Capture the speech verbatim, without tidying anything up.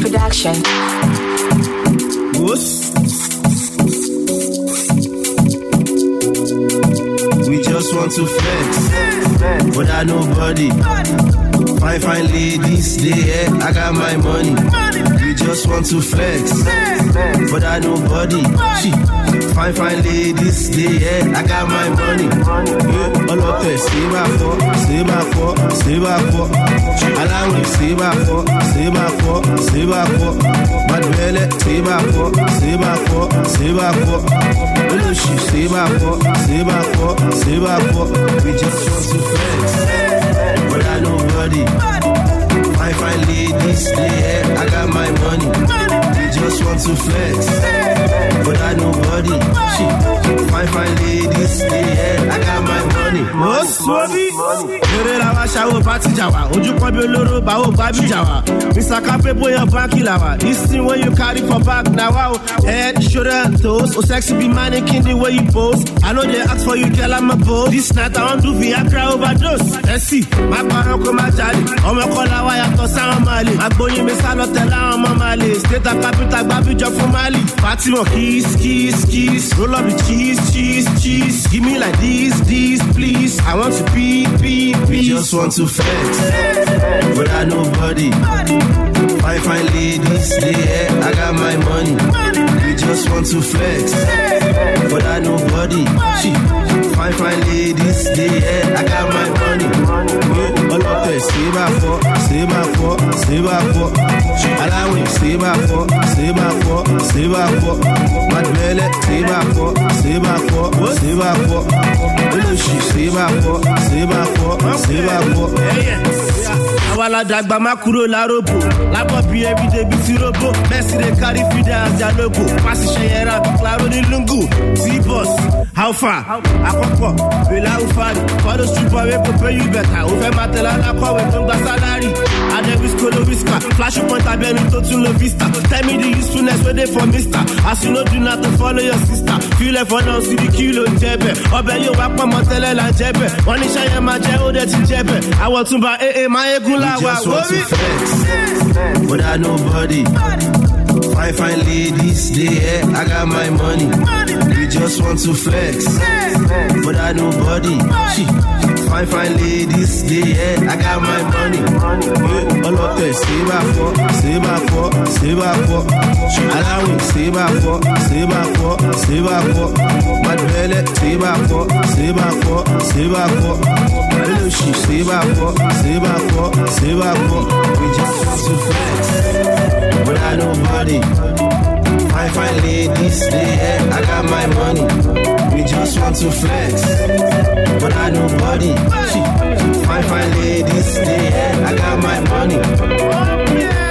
Production. Whoops. We just want to flex, but I nobody. Fine, fine ladies, they here, I got my money. We just want to flex, but I nobody. Fine, fine ladies, they here, I got my money. Yeah, all of this, stay back for, stay back for, stay back for. Allow me, stay back for, stay back for, stay back for. Bad belly, stay back for, stay back for, stay back for. Hello, she, stay back for, stay back for, stay back for. We just want to flex, but I nobody. Fine, fine ladies, they here, I got my money. We just want to flex, but I nobody. Fine, fine ladies, they here, I got my money. What's money? Ere la wa shawo party jawa, oju kan bi oloro ba o gba bi jawa. Mister Cape boy your bank lawa. This thing when you carry for back now, wow. Head, shoulder, toes, oh sexy be mannequin the way you pose. I know they ask for you, girl, I'm a pose. This night I want to Viagra overdose. Let's see, my parent come my daddy. I'm a call a wire to sound Mali. I go you miss a lot tell I'm Mali. State of capital, baby job for Mali. Party more kiss, kiss, kiss. Roll up the cheese, cheese, cheese. Give me like this, this, please. I want to be, be, be. Just want to flex, but I nobody. Fine, fine ladies, they here, I got my money. We just want to flex, but I nobody. Fine, fine ladies, they here, I got my money. Yeah, all of this, stay back for, stay back for, stay back for. Allow me, stay back for, stay back for, stay back for. Bad belly, stay back for, stay back for, stay back for. Hello, she, stay back for, stay back for, stay back for. Awala dagba makuro la robo. La popi everyday be si robo. Messi they carry feeder as their logo. Passi shayera be claro ni lungu. Z-Boss, how far? Akoko, Bela Ufari. For the stripper we go pay you better. Ufe matela la kwa we don't got salary. And then we skolo whisker. Flash up on tabel to to la vista. Tell me the usefulness where they for mister. As you know do not to follow your sister. Feel it for now see the kilo jebe. Obe you wak pa motele la jebe. Wani shaye ma je ode ti jebe. I want to buy eh eh my egula. We just want to flex, but I nobody. Fine, fine ladies, they here, I got my money. We just want to flex, but I nobody. Fine, fine ladies, they here, I got my money. Yeah, all of this, stay back for, stay back for, stay back for. Allow me, stay back for, stay back for, stay back for. Bad belly, stay back for, stay back for, stay back for. Hello, she, stay back for, stay back for, stay back for. We just want to flex, but I nobody. Fine, fine ladies, they here, I got my money. We just want to flex, but I nobody. Fine, fine ladies, they here, I got my money.